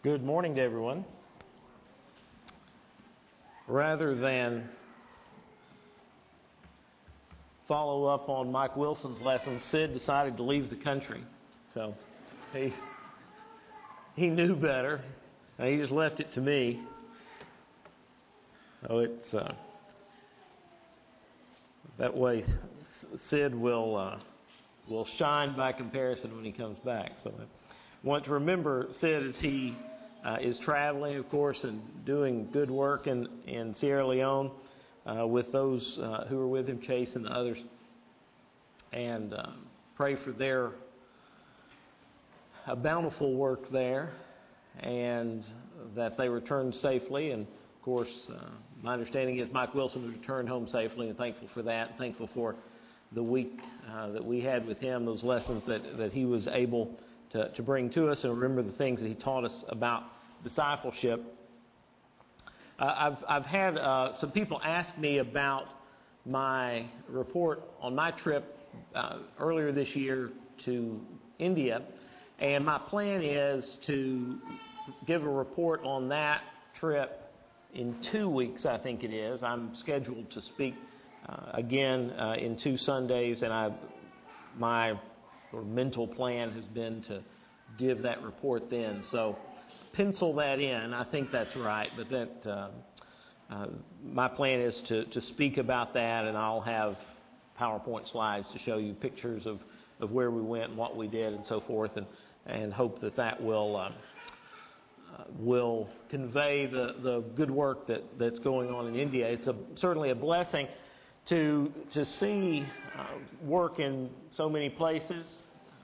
Good morning to everyone. Rather than follow up on Mike Wilson's lesson, Sid decided to leave the country. So he knew better, and he just left it to me. Oh, it's that way. Sid will shine by comparison when he comes back. So I want to remember Sid as he is traveling, of course, and doing good work in Sierra Leone with those who are with him, Chase and the others, and pray for their bountiful work there, and that they return safely. And of course, my understanding is Mike Wilson returned home safely, and thankful for that. Thankful for the week that we had with him, those lessons that he was able to bring to us, and remember the things that he taught us about discipleship. I've had some people ask me about my report on my trip earlier this year to India, and my plan is to give a report on that trip in 2 weeks, I think it is. I'm scheduled to speak again in 2 Sundays, and my mental plan has been to give that report then. So pencil that in. I think that's right, but that my plan is to speak about that, and I'll have PowerPoint slides to show you pictures of where we went and what we did and so forth, and hope that will convey the good work that's going on in India. It's certainly a blessing to see work in so many places.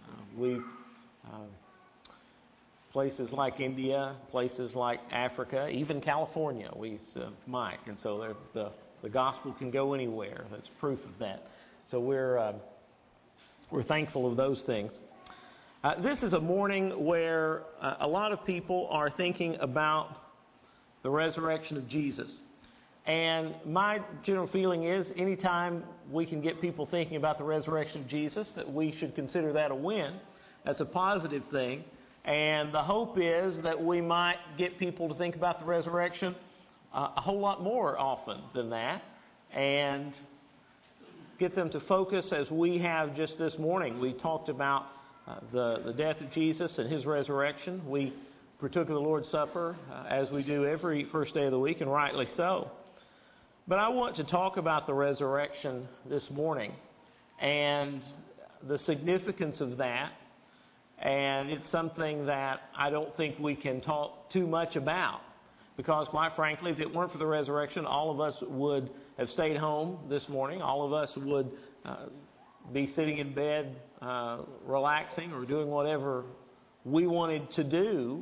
Places like India, places like Africa, even California, we serve Mike, and so the gospel can go anywhere. That's proof of that. So we're thankful of those things. This is a morning where a lot of people are thinking about the resurrection of Jesus. And my general feeling is anytime we can get people thinking about the resurrection of Jesus, that we should consider that a win. That's a positive thing. And the hope is that we might get people to think about the resurrection a whole lot more often than that, and get them to focus as we have just this morning. We talked about the death of Jesus and His resurrection. We partook of the Lord's Supper as we do every first day of the week, and rightly so. But I want to talk about the resurrection this morning and the significance of that. And it's something that I don't think we can talk too much about, because quite frankly, if it weren't for the resurrection, all of us would have stayed home this morning. All of us would be sitting in bed relaxing or doing whatever we wanted to do.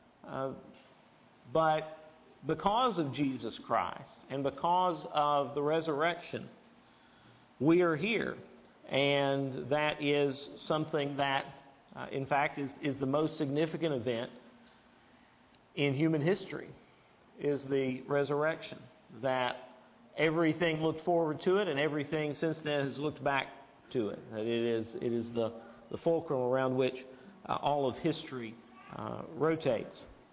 But because of Jesus Christ and because of the resurrection, we are here. And that is something that in fact, is the most significant event in human history, is the resurrection. That everything looked forward to it, and everything since then has looked back to it. That it is the fulcrum around which all of history rotates.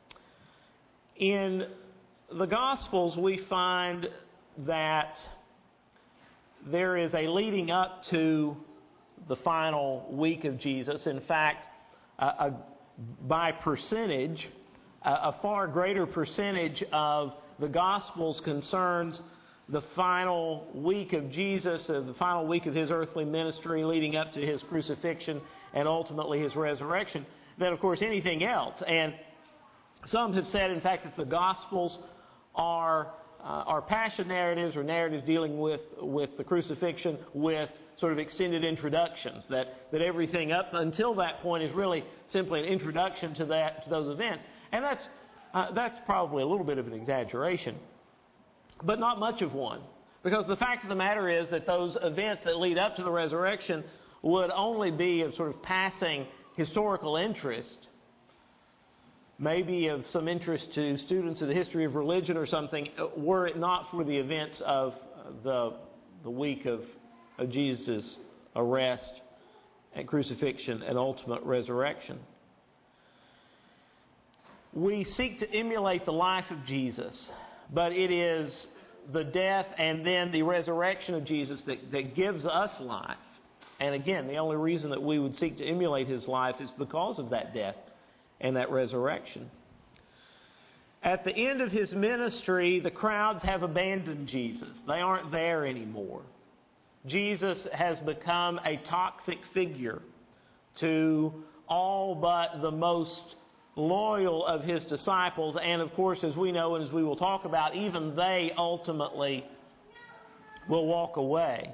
In the Gospels, we find that there is a leading up to the final week of Jesus. In fact, by percentage, a far greater percentage of the Gospels concerns the final week of Jesus, the final week of His earthly ministry leading up to His crucifixion and ultimately His resurrection, than, of course, anything else. And some have said, in fact, that the Gospels are passion narratives, or narratives dealing with the crucifixion with sort of extended introductions, that everything up until that point is really simply an introduction to those events. And that's probably a little bit of an exaggeration, but not much of one, because the fact of the matter is that those events that lead up to the resurrection would only be of sort of passing historical interest, maybe of some interest to students of the history of religion or something, were it not for the events of the week of Jesus' arrest and crucifixion and ultimate resurrection. we seek to emulate the life of Jesus, but it is the death and then the resurrection of Jesus that gives us life. And again, the only reason that we would seek to emulate his life is because of that death and that resurrection. At the end of his ministry, the crowds have abandoned Jesus. They aren't there anymore. Jesus has become a toxic figure to all but the most loyal of his disciples. And of course, as we know and as we will talk about, even they ultimately will walk away.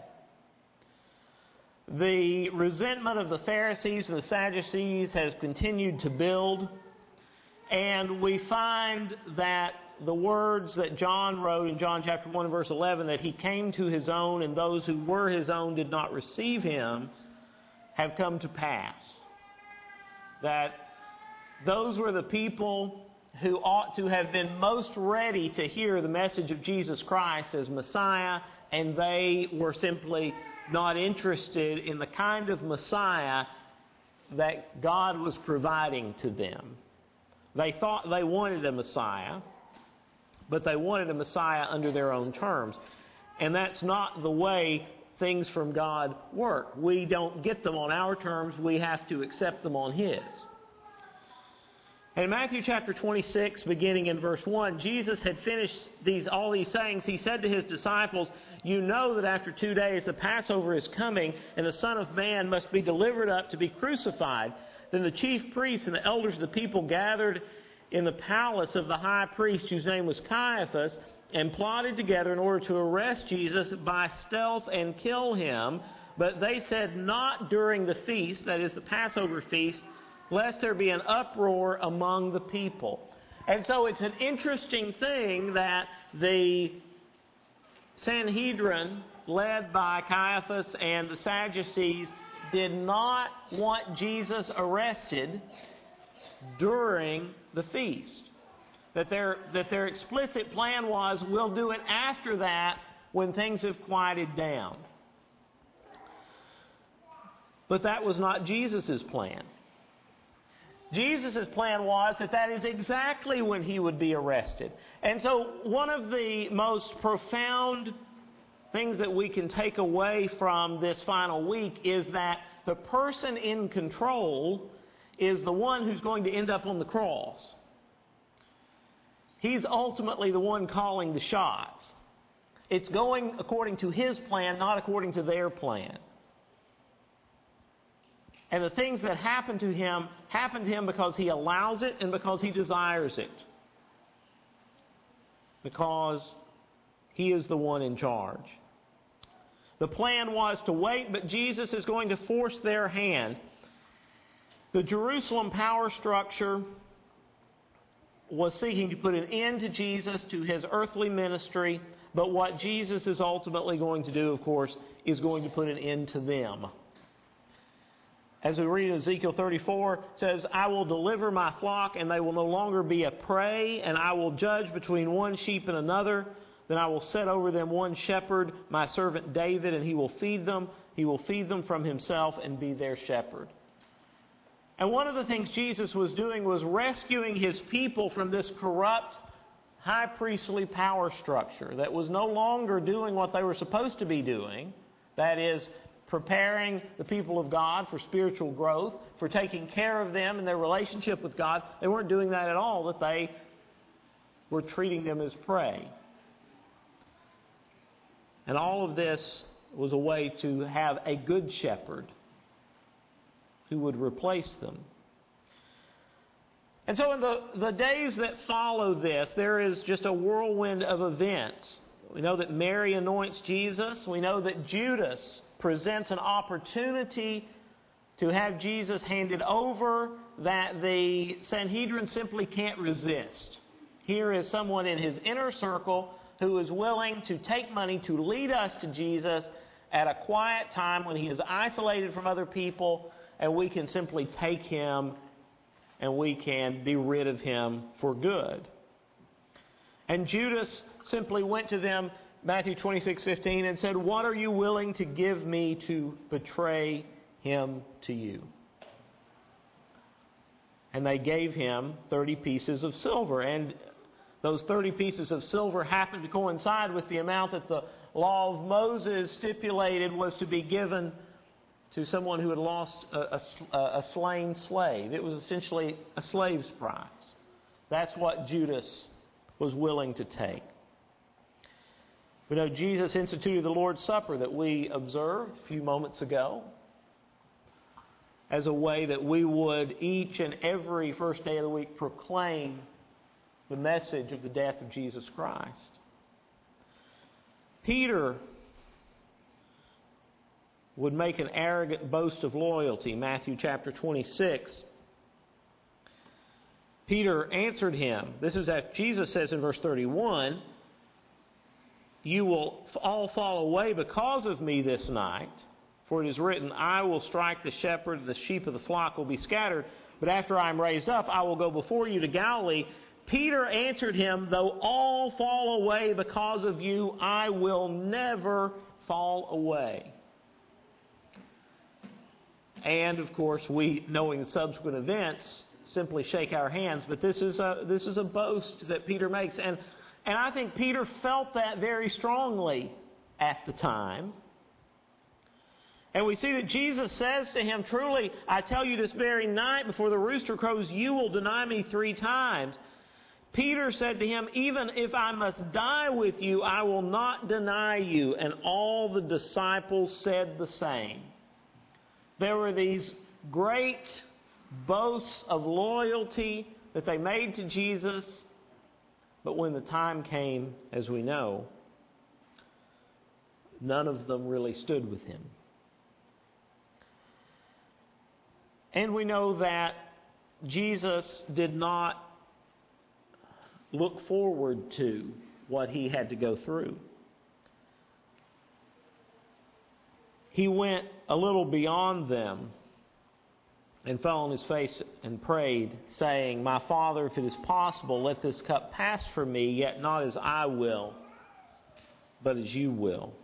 The resentment of the Pharisees and the Sadducees has continued to build. And we find that the words that John wrote in John chapter 1 verse 11, that he came to his own and those who were his own did not receive him, have come to pass. That those were the people who ought to have been most ready to hear the message of Jesus Christ as Messiah, and they were simply not interested in the kind of Messiah that God was providing to them. They thought they wanted a Messiah, but they wanted a Messiah under their own terms. And that's not the way things from God work. We don't get them on our terms. We have to accept them on His. In Matthew chapter 26, beginning in verse 1, Jesus had finished all these sayings. He said to His disciples, "You know that after 2 days the Passover is coming, and the Son of Man must be delivered up to be crucified." Then the chief priests and the elders of the people gathered in the palace of the high priest, whose name was Caiaphas, and plotted together in order to arrest Jesus by stealth and kill him. But they said, "Not during the feast," that is the Passover feast, "lest there be an uproar among the people." And so it's an interesting thing that the Sanhedrin, led by Caiaphas and the Sadducees, did not want Jesus arrested during the feast. That their explicit plan was, we'll do it after that when things have quieted down. But that was not Jesus' plan. Jesus' plan was that is exactly when He would be arrested. And so one of the most profound things that we can take away from this final week is that the person in control is the one who's going to end up on the cross. He's ultimately the one calling the shots. It's going according to His plan, not according to their plan. And the things that happen to Him because He allows it and because He desires it. Because He is the one in charge. The plan was to wait, but Jesus is going to force their hand. The Jerusalem power structure was seeking to put an end to Jesus, to His earthly ministry, but what Jesus is ultimately going to do, of course, is going to put an end to them. As we read in Ezekiel 34, it says, "I will deliver my flock, and they will no longer be a prey, and I will judge between one sheep and another. Then I will set over them one shepherd, my servant David, and he will feed them. He will feed them from himself and be their shepherd." And one of the things Jesus was doing was rescuing His people from this corrupt high priestly power structure that was no longer doing what they were supposed to be doing. That is, preparing the people of God for spiritual growth, for taking care of them in their relationship with God. They weren't doing that at all, that they were treating them as prey. And all of this was a way to have a good shepherd who would replace them. And so in the days that follow this, there is just a whirlwind of events. We know that Mary anoints Jesus. We know that Judas presents an opportunity to have Jesus handed over that the Sanhedrin simply can't resist. Here is someone in his inner circle who is willing to take money to lead us to Jesus at a quiet time when He is isolated from other people, and we can simply take Him and we can be rid of Him for good. And Judas simply went to them, Matthew 26:15, and said, "What are you willing to give me to betray Him to you?" And they gave him 30 pieces of silver. And those 30 pieces of silver happened to coincide with the amount that the law of Moses stipulated was to be given to someone who had lost a slain slave. It was essentially a slave's price. That's what Judas was willing to take. We know Jesus instituted the Lord's Supper that we observed a few moments ago as a way that we would each and every first day of the week proclaim the message of the death of Jesus Christ. Peter would make an arrogant boast of loyalty. Matthew chapter 26. Peter answered him. This is as Jesus says in verse 31, "You will all fall away because of me this night. For it is written, I will strike the shepherd, and the sheep of the flock will be scattered. But after I am raised up, I will go before you to Galilee." Peter answered him, "Though all fall away because of you, I will never fall away." And, of course, we, knowing the subsequent events, simply shake our hands. But this is a boast that Peter makes. And I think Peter felt that very strongly at the time. And we see that Jesus says to him, "Truly, I tell you this very night before the rooster crows, you will deny me 3 times. Peter said to him, "Even if I must die with you, I will not deny you." And all the disciples said the same. There were these great boasts of loyalty that they made to Jesus, but when the time came, as we know, none of them really stood with him. And we know that Jesus did not look forward to what he had to go through. He went a little beyond them and fell on his face and prayed, saying, "My Father, if it is possible, let this cup pass from me, yet not as I will, but as you will."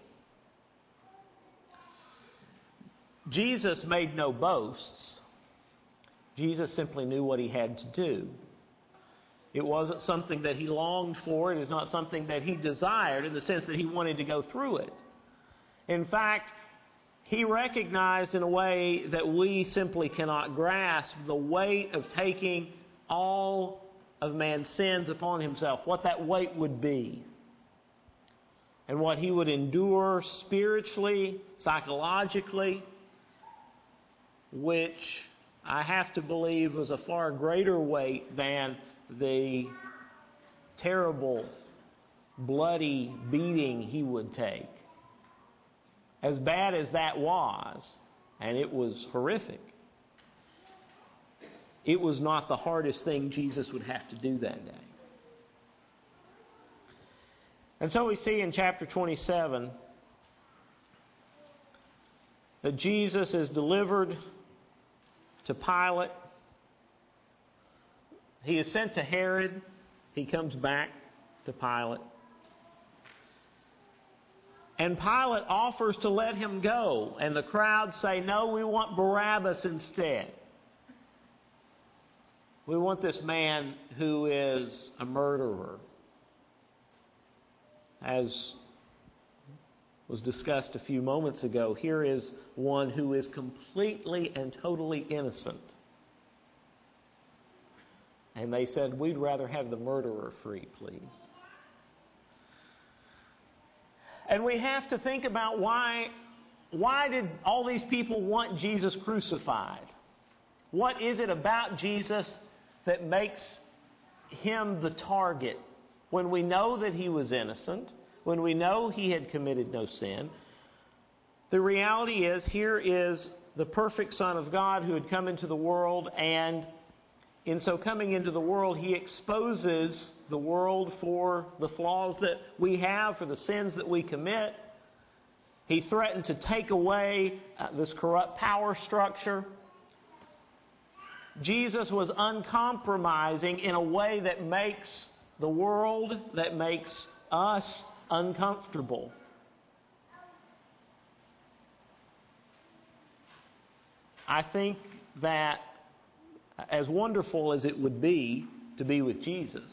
Jesus made no boasts. Jesus simply knew what he had to do. It wasn't something that he longed for. It is not something that he desired in the sense that he wanted to go through it. In fact, he recognized in a way that we simply cannot grasp the weight of taking all of man's sins upon himself, what that weight would be, and what he would endure spiritually, psychologically, which I have to believe was a far greater weight than the terrible, bloody beating he would take. As bad as that was, and it was horrific, it was not the hardest thing Jesus would have to do that day. And so we see in chapter 27 that Jesus is delivered to Pilate. He is sent to Herod. He comes back to Pilate. And Pilate offers to let him go. And the crowd say, "No, we want Barabbas instead. We want this man who is a murderer." As was discussed a few moments ago, here is one who is completely and totally innocent. And they said, "We'd rather have the murderer free, please." And we have to think about why did all these people want Jesus crucified? What is it about Jesus that makes him the target when we know that he was innocent, when we know he had committed no sin? The reality is, here is the perfect Son of God who had come into the world, and in so coming into the world, he exposes the world for the flaws that we have, for the sins that we commit. He threatened to take away this corrupt power structure. Jesus was uncompromising in a way that makes the world, that makes us uncomfortable. I think that As wonderful as it would be to be with Jesus,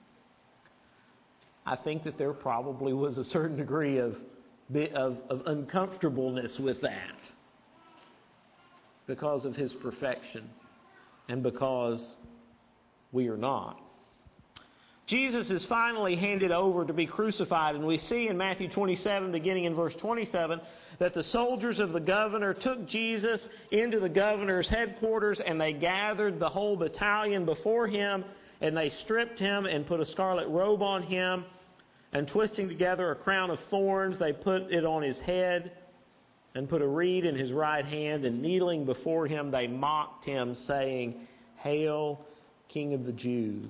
I think that there probably was a certain degree of uncomfortableness with that because of His perfection and because we are not. Jesus is finally handed over to be crucified, and we see in Matthew 27, beginning in verse 27, that the soldiers of the governor took Jesus into the governor's headquarters, and they gathered the whole battalion before him, and they stripped him and put a scarlet robe on him, and twisting together a crown of thorns, they put it on his head, and put a reed in his right hand, and kneeling before him, they mocked him, saying, "Hail, King of the Jews."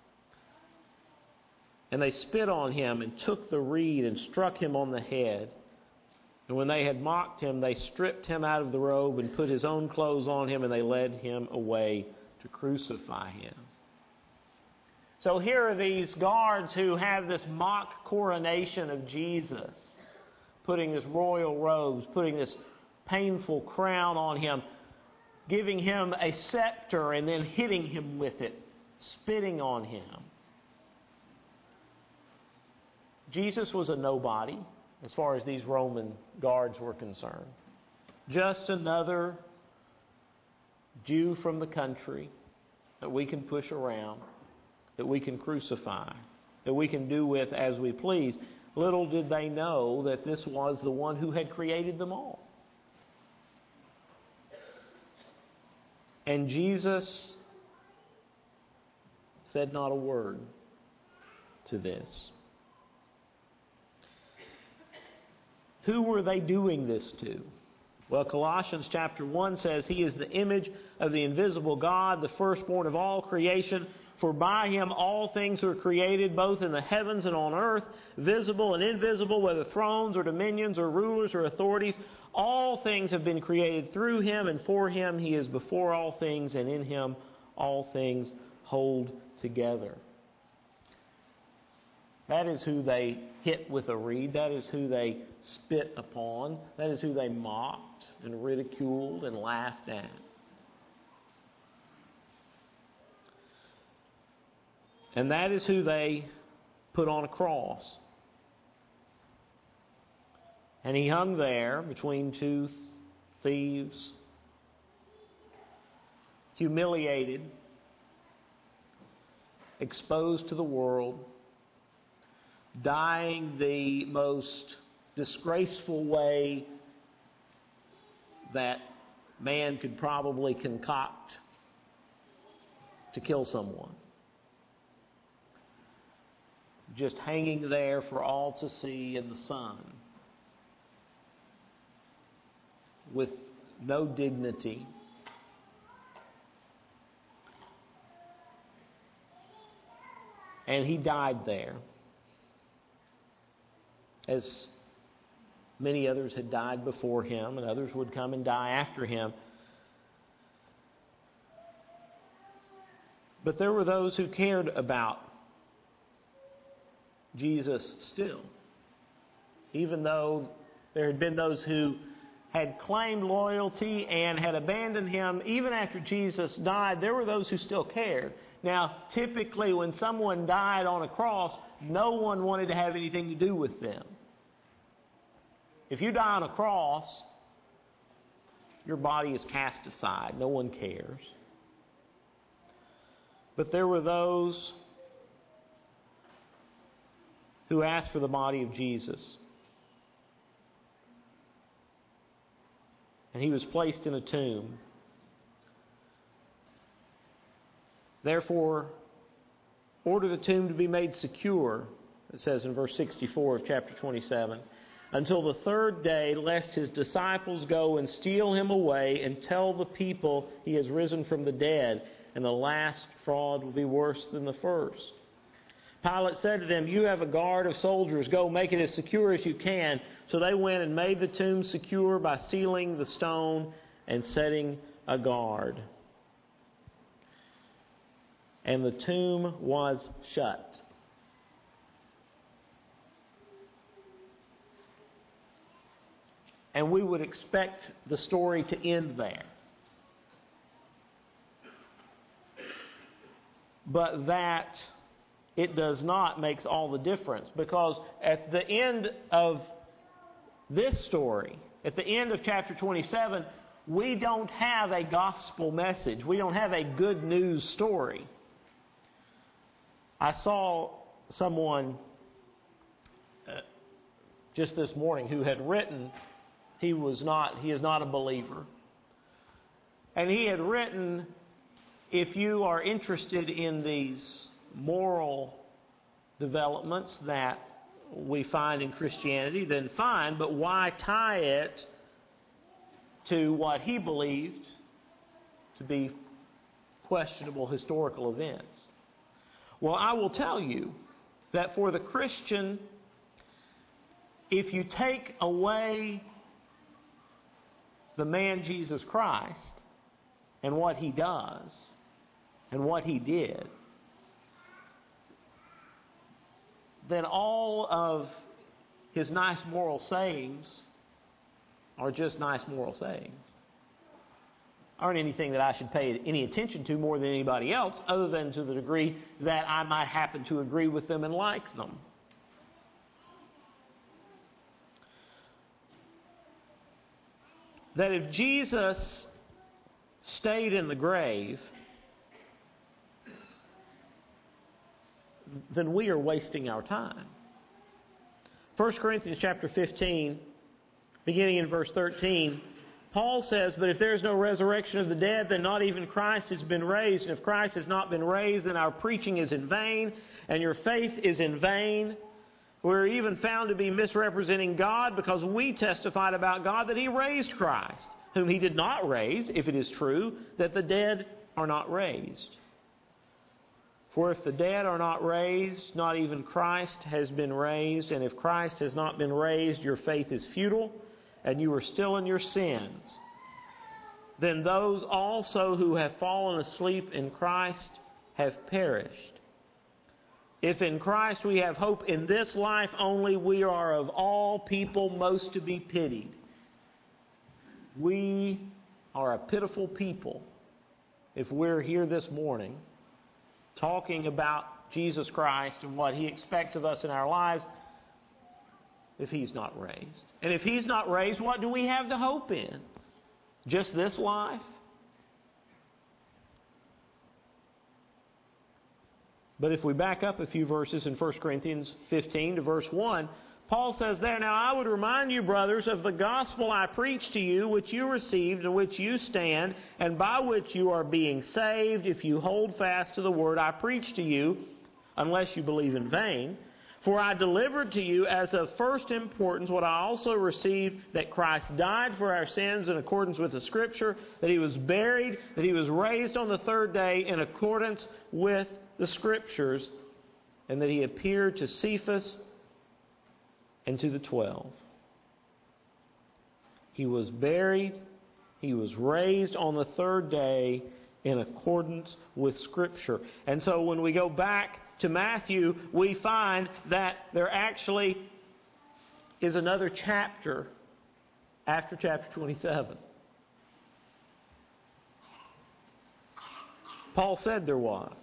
And they spit on him and took the reed and struck him on the head. And when they had mocked him, they stripped him out of the robe and put his own clothes on him, and they led him away to crucify him. So here are these guards who have this mock coronation of Jesus, putting his royal robes, putting this painful crown on him, giving him a scepter and then hitting him with it, spitting on him. Jesus was a nobody as far as these Roman guards were concerned. Just another Jew from the country that we can push around, that we can crucify, that we can do with as we please. Little did they know that this was the one who had created them all. And Jesus said not a word to this. Who were they doing this to? Well, Colossians chapter 1 says, He is the image of the invisible God, the firstborn of all creation. For by Him all things were created, both in the heavens and on earth, visible and invisible, whether thrones or dominions or rulers or authorities. All things have been created through Him and for Him. He is before all things, and in Him all things hold together. That is who they hit with a reed. That is who they spit upon. That is who they mocked and ridiculed and laughed at. And that is who they put on a cross. And He hung there between two thieves, humiliated, exposed to the world, dying the most disgraceful way that man could probably concoct to kill someone. Just hanging there for all to see in the sun, with no dignity. And He died there, as many others had died before Him, and others would come and die after Him. But there were those who cared about Jesus still. Even though there had been those who had claimed loyalty and had abandoned Him, even after Jesus died, there were those who still cared. Now, typically when someone died on a cross, no one wanted to have anything to do with them. If you die on a cross, your body is cast aside. No one cares. But there were those who asked for the body of Jesus. And He was placed in a tomb. Therefore, order the tomb to be made secure, it says in verse 64 of chapter 27, until the third day, lest His disciples go and steal Him away and tell the people He has risen from the dead, and the last fraud will be worse than the first. Pilate said to them, You have a guard of soldiers. Go, make it as secure as you can. So they went and made the tomb secure by sealing the stone and setting a guard. And the tomb was shut. And we would expect the story to end there. but that it does not makes all the difference. Because at the end of this story, at the end of chapter 27, we don't have a gospel message. We don't have a good news story. I saw someone just this morning who had written, he is not a believer. And he had written, if you are interested in these moral developments that we find in Christianity, then fine, but why tie it to what he believed to be questionable historical events? Well, I will tell you that for the Christian, if you take away the man Jesus Christ and what he does and what he did, then all of his nice moral sayings are just nice moral sayings. Aren't anything that I should pay any attention to more than anybody else, other than to the degree that I might happen to agree with them and like them. That if Jesus stayed in the grave, then we are wasting our time. 1 Corinthians chapter 15, beginning in verse 13, Paul says, "But if there is no resurrection of the dead, then not even Christ has been raised. And if Christ has not been raised, then our preaching is in vain, and your faith is in vain. We're even found to be misrepresenting God, because we testified about God that He raised Christ, whom He did not raise, if it is true that the dead are not raised. For if the dead are not raised, not even Christ has been raised. And if Christ has not been raised, your faith is futile, and you are still in your sins. Then those also who have fallen asleep in Christ have perished. If in Christ we have hope in this life only, we are of all people most to be pitied." We are a pitiful people if we're here this morning talking about Jesus Christ and what He expects of us in our lives if He's not raised. And if He's not raised, what do we have to hope in? Just this life? But if we back up a few verses in 1 Corinthians 15 to verse 1, Paul says there, "Now I would remind you, brothers, of the gospel I preached to you, which you received, in which you stand, and by which you are being saved, if you hold fast to the word I preached to you, unless you believe in vain. For I delivered to you as of first importance what I also received, that Christ died for our sins in accordance with the Scripture, that He was buried, that He was raised on the third day in accordance with the Scriptures, and that He appeared to Cephas and to the 12. He was buried, He was raised on the third day in accordance with Scripture." And so when we go back to Matthew, we find that there actually is another chapter after chapter 27. Paul said there was.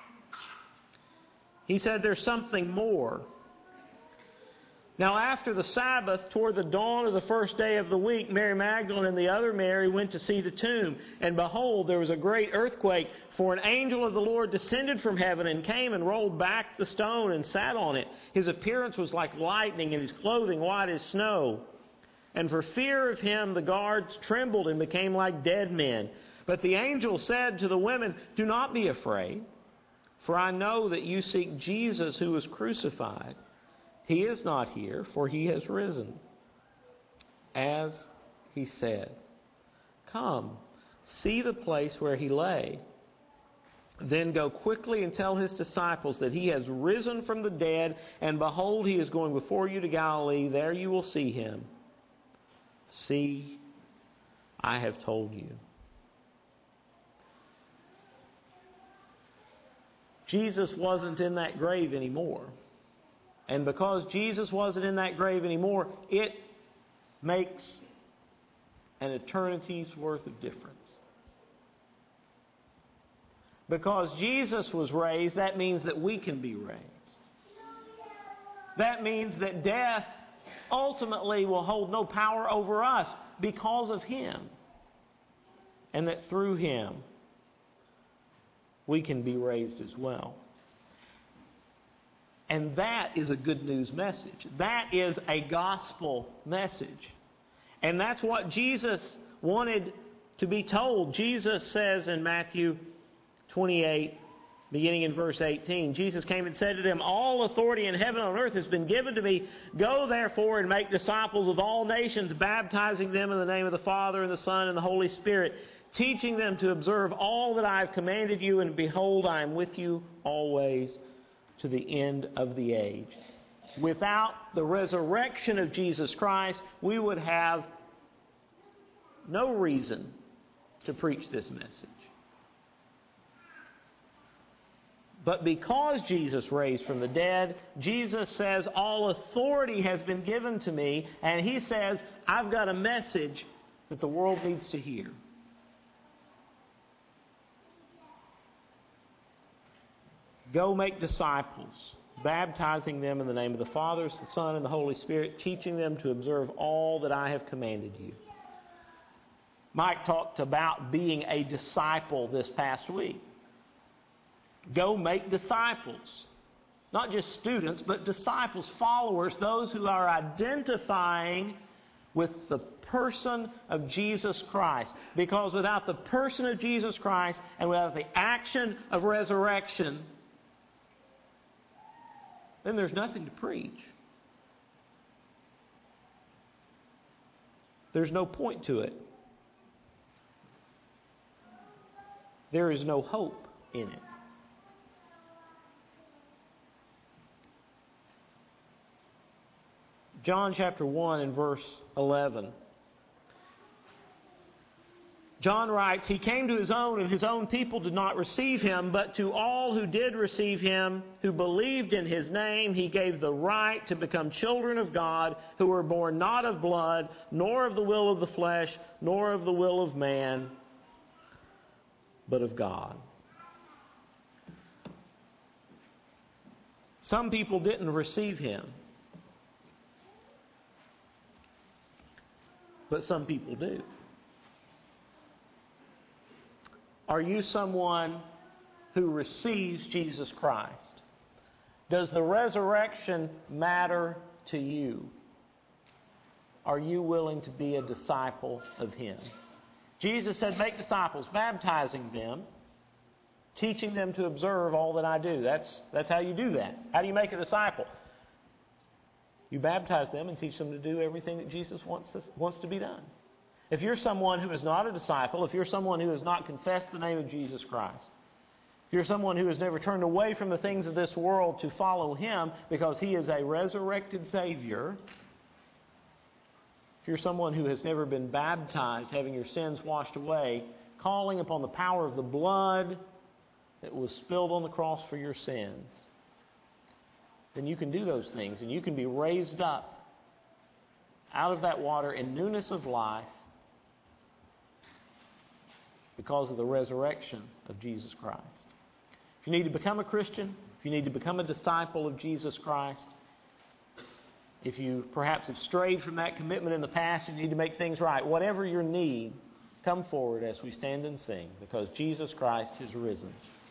He said there's something more. "Now after the Sabbath, toward the dawn of the first day of the week, Mary Magdalene and the other Mary went to see the tomb. And behold, there was a great earthquake, for an angel of the Lord descended from heaven and came and rolled back the stone and sat on it. His appearance was like lightning, and his clothing white as snow. And for fear of him, the guards trembled and became like dead men. But the angel said to the women, 'Do not be afraid, for I know that you seek Jesus who was crucified. He is not here, for He has risen, as He said. Come, see the place where He lay. Then go quickly and tell His disciples that He has risen from the dead, and behold, He is going before you to Galilee. There you will see Him. See, I have told you.'" Jesus wasn't in that grave anymore. And because Jesus wasn't in that grave anymore, it makes an eternity's worth of difference. Because Jesus was raised, that means that we can be raised. That means that death ultimately will hold no power over us because of Him. And that through Him, we can be raised as well. And that is a good news message. That is a gospel message. And that's what Jesus wanted to be told. Jesus says in Matthew 28, beginning in verse 18, Jesus came and said to them, "All authority in heaven and on earth has been given to me. Go therefore and make disciples of all nations, baptizing them in the name of the Father and the Son and the Holy Spirit, teaching them to observe all that I have commanded you, and behold, I am with you always to the end of the age." Without the resurrection of Jesus Christ, we would have no reason to preach this message. But because Jesus raised from the dead, Jesus says, all authority has been given to me, and He says, I've got a message that the world needs to hear. Go make disciples, baptizing them in the name of the Father, the Son, and the Holy Spirit, teaching them to observe all that I have commanded you. Mike talked about being a disciple this past week. Go make disciples. Not just students, but disciples, followers, those who are identifying with the person of Jesus Christ. Because without the person of Jesus Christ and without the action of resurrection, then there's nothing to preach. There's no point to it. There is no hope in it. John chapter 1 and verse 11. John writes, "He came to His own, and His own people did not receive Him. But to all who did receive Him, who believed in His name, He gave the right to become children of God, who were born not of blood, nor of the will of the flesh, nor of the will of man, but of God." Some people didn't receive Him, but some people do. Are you someone who receives Jesus Christ? Does the resurrection matter to you? Are you willing to be a disciple of Him? Jesus said, make disciples, baptizing them, teaching them to observe all that I do. That's how you do that. How do you make a disciple? You baptize them and teach them to do everything that Jesus wants to be done. If you're someone who is not a disciple, if you're someone who has not confessed the name of Jesus Christ, if you're someone who has never turned away from the things of this world to follow Him because He is a resurrected Savior, if you're someone who has never been baptized, having your sins washed away, calling upon the power of the blood that was spilled on the cross for your sins, then you can do those things, and you can be raised up out of that water in newness of life because of the resurrection of Jesus Christ. If you need to become a Christian, if you need to become a disciple of Jesus Christ, if you perhaps have strayed from that commitment in the past and need to make things right, whatever your need, come forward as we stand and sing, because Jesus Christ has risen.